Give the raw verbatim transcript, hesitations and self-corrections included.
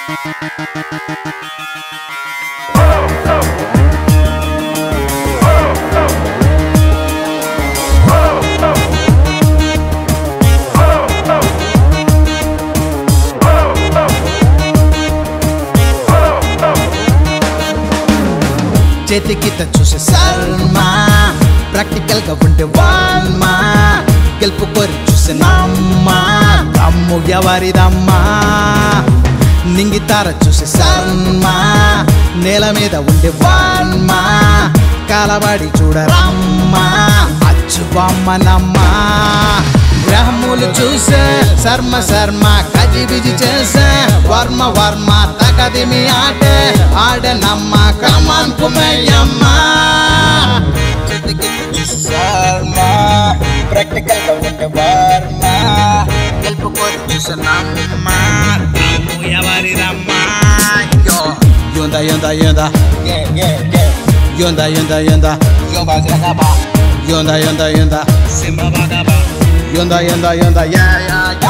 చేతికిత చూసే సల్మా ప్రాక్టికల్ గా ఉండే వాల్మా గెలుపు కోరి చూసే నమ్మా దమ్ము ఎవరిదమ్మా నింగితార చూసే సల్మా నేల మీద ఉండే వాల్మా కాలబడి చూడరమ్మా అచ్చు బొమ్మనమ్మా గ్రహములు చూసే శర్మ శర్మ కజి బిజి చేసే వర్మ వర్మ తగదిమి ఆటే ఆడనమ్మ కమాన్ కుమయ్యమ్మ శర్మ ప్రాక్టికల్ గా ఉంటే వర్మ గెలుపు కోరి చూసనమ్మ దమ్ము ఎవరిదమ్మ యో యోందా యోందా యోందా యే యే యే యోందా యోందా యోందా యో బాజరగబా యోందా యోందా యోందా సింబా బాగబా Yonda, yonda, yonda, yeah, yeah, yeah.